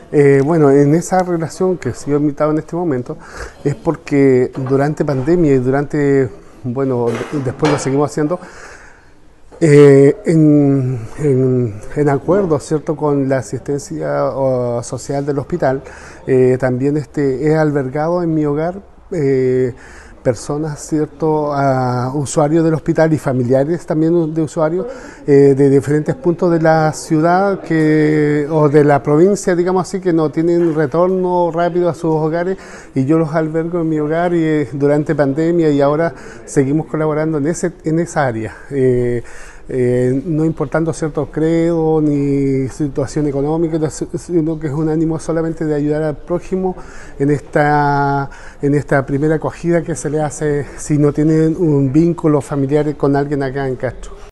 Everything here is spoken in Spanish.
Bueno, en esa relación que sigo invitado en este momento es porque durante pandemia y bueno, después lo seguimos haciendo, en acuerdo, ¿cierto?, con la asistencia social del hospital, también he albergado en mi hogar personas, ¿cierto?, a usuarios del hospital y familiares también de usuarios de diferentes puntos de la ciudad o de la provincia, digamos así, que no tienen retorno rápido a sus hogares y yo los albergo en mi hogar y durante pandemia y ahora seguimos colaborando en esa área. No importando cierto credo ni situación económica, sino que es un ánimo solamente de ayudar al prójimo en esta primera acogida que se le hace si no tienen un vínculo familiar con alguien acá en Castro.